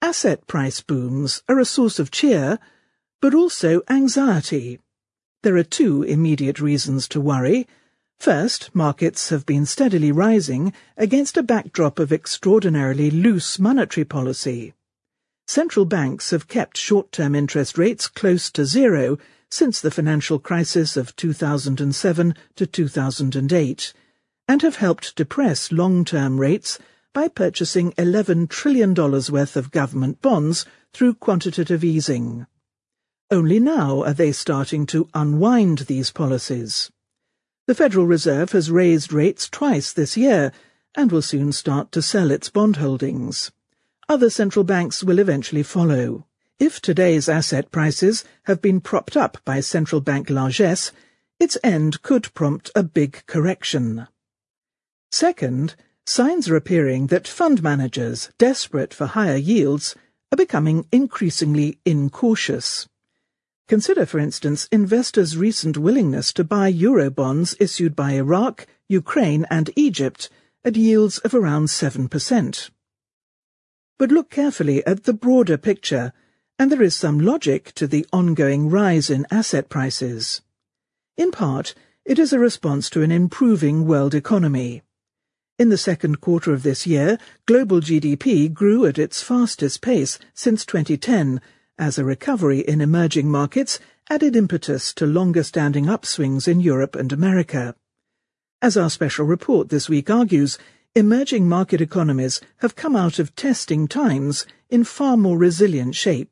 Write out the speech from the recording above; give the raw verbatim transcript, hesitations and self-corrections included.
Asset price booms are a source of cheer, but also anxiety. There are two immediate reasons to worry. First, markets have been steadily rising against a backdrop of extraordinarily loose monetary policy. Central banks have kept short-term interest rates close to zero since the financial crisis of two thousand seven to two thousand eight, and have helped depress long-term rates by purchasing eleven trillion dollars worth of government bonds through quantitative easing. Only now are they starting to unwind these policies. The Federal Reserve has raised rates twice this year and will soon start to sell its bond holdings. Other central banks will eventually follow. If today's asset prices have been propped up by central bank largesse, its end could prompt a big correction. Second, signs are appearing that fund managers, desperate for higher yields, are becoming increasingly incautious. Consider, for instance, investors' recent willingness to buy Eurobonds issued by Iraq, Ukraine and Egypt at yields of around seven percent. But look carefully at the broader picture, and there is some logic to the ongoing rise in asset prices. In part, it is a response to an improving world economy. In the second quarter of this year, global G D P grew at its fastest pace since twenty ten, as a recovery in emerging markets added impetus to longer-standing upswings in Europe and America. As our special report this week argues, emerging market economies have come out of testing times in far more resilient shape.